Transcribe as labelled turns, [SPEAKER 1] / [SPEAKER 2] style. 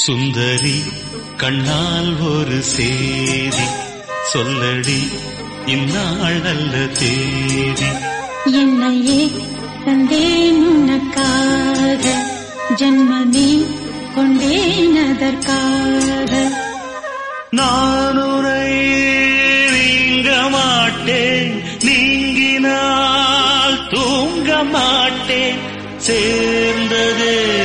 [SPEAKER 1] சுந்தரி கண்ணால் ஒரு சேதி சொல்லடி, இந்நாள் நல்ல தேதி.
[SPEAKER 2] என்னையே தந்தேன் உனக்காக, ஜன்மமே கொண்டேன் அதற்காக.
[SPEAKER 1] நான் உரை நீங்க மாட்டேன், நீங்கினால் தூங்க மாட்டேன். சேர்ந்ததே